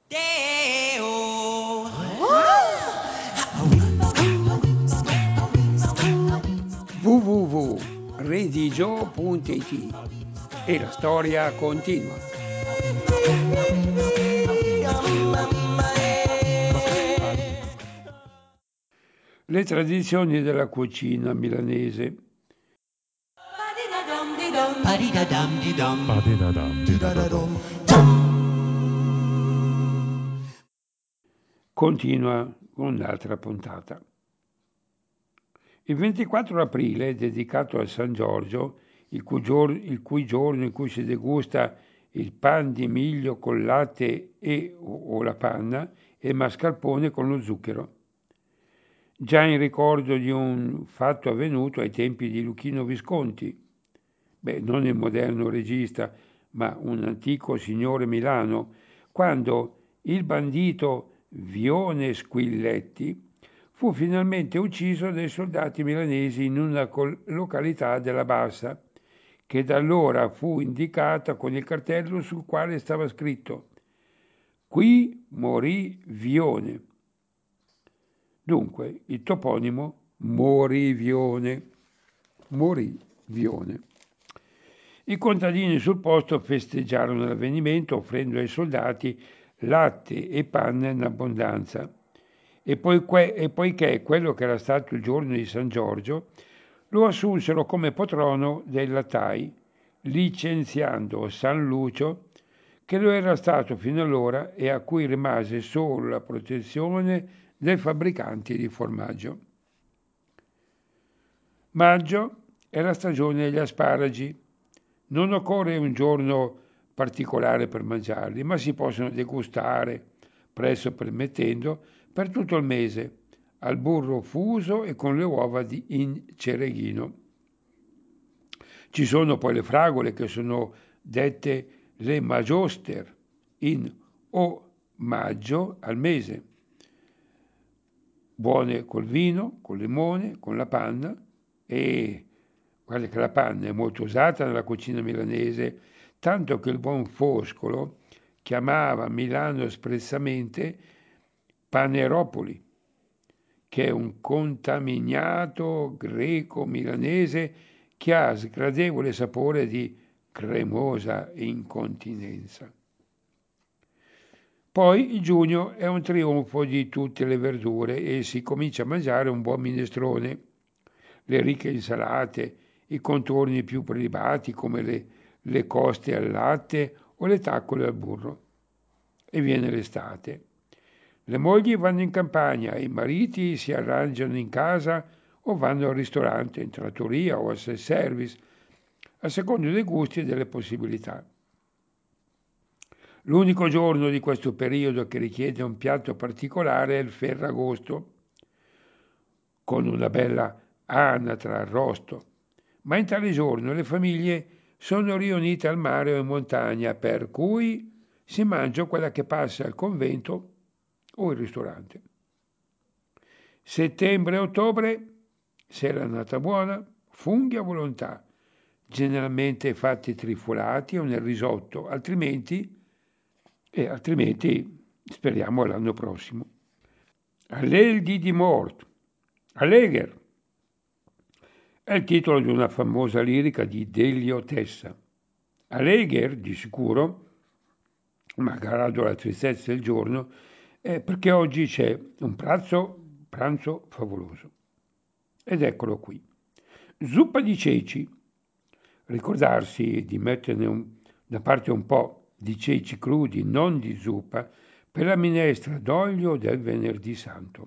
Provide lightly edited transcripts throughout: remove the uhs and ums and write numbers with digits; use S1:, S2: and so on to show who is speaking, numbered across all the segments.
S1: www.redigio.it e la storia continua. Le tradizioni della cucina milanese. Continua un'altra puntata. Il 24 aprile, dedicato a San Giorgio, il cui giorno in cui si degusta il pan di miglio col latte o la panna e il mascarpone con lo zucchero. Già in ricordo di un fatto avvenuto ai tempi di Luchino Visconti, non il moderno regista, ma un antico signore Milano, quando il bandito Vione Squilletti fu finalmente ucciso dai soldati milanesi in una località della Bassa, che da allora fu indicata con il cartello sul quale stava scritto «Qui morì Vione». Dunque, il toponimo Morivione. Morivione. I contadini sul posto festeggiarono l'avvenimento offrendo ai soldati latte e panna in abbondanza. E poiché quello che era stato il giorno di San Giorgio, lo assunsero come patrono dei lattai, licenziando San Lucio, che lo era stato fino allora e a cui rimase solo la protezione dei fabbricanti di formaggio. Maggio è la stagione degli asparagi. Non occorre un giorno particolare per mangiarli, ma si possono degustare, presso permettendo, per tutto il mese, al burro fuso e con le uova in cereghino. Ci sono poi le fragole che sono dette le magioster in o maggio al mese, buone col vino, col limone, con la panna e guarda che la panna è molto usata nella cucina milanese, tanto che il buon Foscolo chiamava Milano espressamente Paneropoli, che è un contaminato greco-milanese che ha sgradevole sapore di cremosa incontinenza. Poi il giugno è un trionfo di tutte le verdure e si comincia a mangiare un buon minestrone, le ricche insalate, i contorni più prelibati come le coste al latte o le taccole al burro. E viene l'estate. Le mogli vanno in campagna e i mariti si arrangiano in casa o vanno al ristorante, in trattoria o al self-service, a seconda dei gusti e delle possibilità. L'unico giorno di questo periodo che richiede un piatto particolare è il Ferragosto, con una bella anatra arrosto, ma in tale giorno le famiglie sono riunite al mare o in montagna, per cui si mangia quella che passa al convento o il ristorante. Settembre e ottobre, se la nata buona, funghi a volontà, generalmente fatti trifolati o nel risotto, altrimenti speriamo l'anno prossimo. All'Elghi di Mort, Allegher, è il titolo di una famosa lirica di Delio Tessa. Allegher, di sicuro, malgrado la tristezza del giorno, è perché oggi c'è un pranzo favoloso. Ed eccolo qui. Zuppa di ceci. Ricordarsi di metterne da parte un po' di ceci crudi, non di zuppa, per la minestra d'olio del venerdì santo.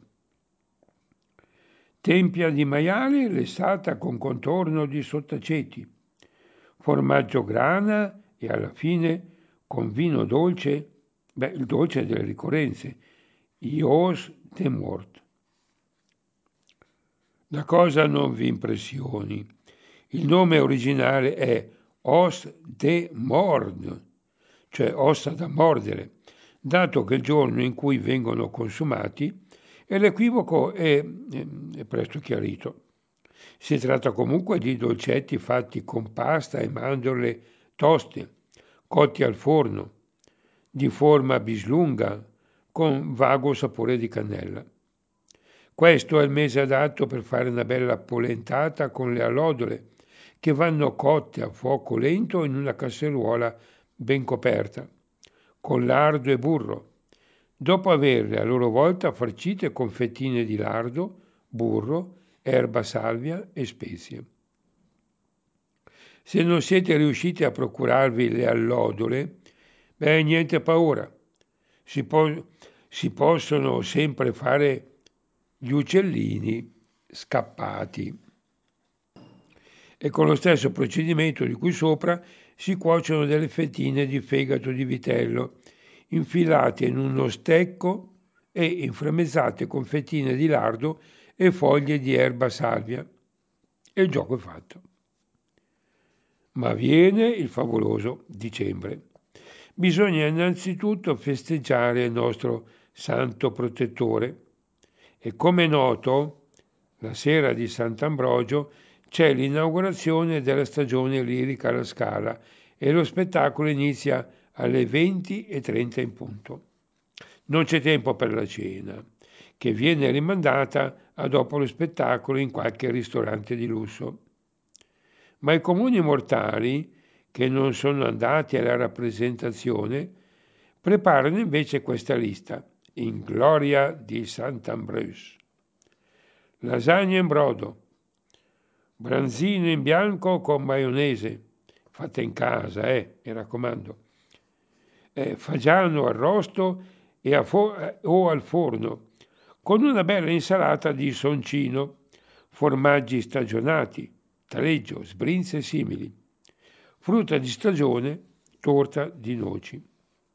S1: Tempia di maiale lessata con contorno di sottaceti, formaggio grana e alla fine con vino dolce, il dolce delle ricorrenze, Ios de Mort. La cosa non vi impressioni. Il nome originale è Os de Mord, cioè ossa da mordere, dato che il giorno in cui vengono consumati e l'equivoco è presto chiarito. Si tratta comunque di dolcetti fatti con pasta e mandorle toste, cotti al forno, di forma bislunga, con vago sapore di cannella. Questo è il mese adatto per fare una bella polentata con le allodole, che vanno cotte a fuoco lento in una casseruola ben coperta, con lardo e burro, dopo averle a loro volta farcite con fettine di lardo, burro, erba salvia e spezie. Se non siete riusciti a procurarvi le allodole, niente paura, si possono sempre fare gli uccellini scappati. E con lo stesso procedimento di cui sopra si cuociono delle fettine di fegato di vitello, infilate in uno stecco e inframmezzate con fettine di lardo e foglie di erba salvia. E il gioco è fatto. Ma viene il favoloso dicembre. Bisogna innanzitutto festeggiare il nostro santo protettore e, come è noto, la sera di Sant'Ambrogio c'è l'inaugurazione della stagione lirica alla Scala e lo spettacolo inizia alle 20:30 in punto. Non c'è tempo per la cena, che viene rimandata a dopo lo spettacolo in qualche ristorante di lusso. Ma i comuni mortali, che non sono andati alla rappresentazione, preparano invece questa lista, in gloria di Sant'Ambrose. Lasagna in brodo, branzino in bianco con maionese, fatta in casa, mi raccomando, fagiano arrosto o al forno, con una bella insalata di soncino, formaggi stagionati, taleggio, sbrinze e simili, frutta di stagione, torta di noci.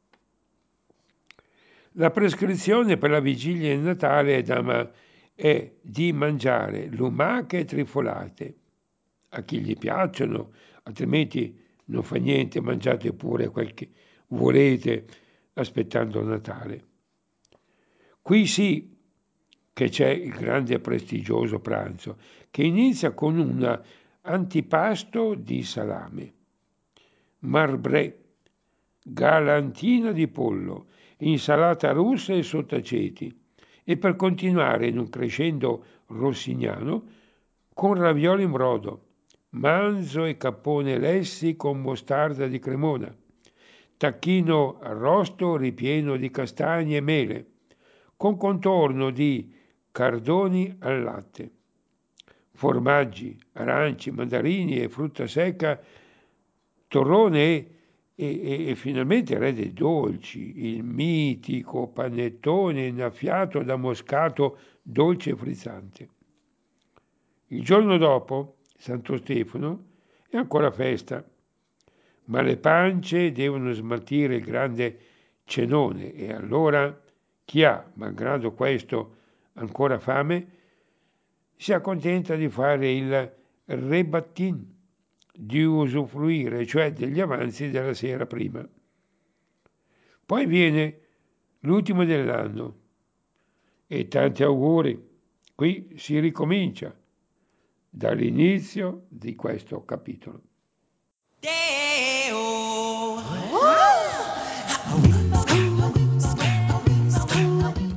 S1: La prescrizione per la vigilia di Natale è di mangiare lumache e trifolate, a chi gli piacciono, altrimenti non fa niente, mangiate pure quel che volete aspettando Natale. Qui sì che c'è il grande e prestigioso pranzo, che inizia con un antipasto di salame, marbré, galantina di pollo, insalata russa e sottaceti, e per continuare in un crescendo rossignano con ravioli in brodo, manzo e cappone lessi con mostarda di Cremona, tacchino arrosto ripieno di castagne e mele, con contorno di cardoni al latte, formaggi, aranci, mandarini e frutta secca, torrone e finalmente re dei dolci, il mitico panettone innaffiato da moscato dolce e frizzante. Il giorno dopo, Santo Stefano, è ancora festa, ma le pance devono smaltire il grande cenone e allora chi ha, malgrado questo, ancora fame, si accontenta di fare il rebattin, di usufruire, cioè degli avanzi della sera prima. Poi viene l'ultimo dell'anno e tanti auguri, qui si ricomincia dall'inizio di questo capitolo.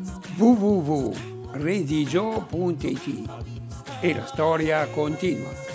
S2: www.redigio.it e la storia continua.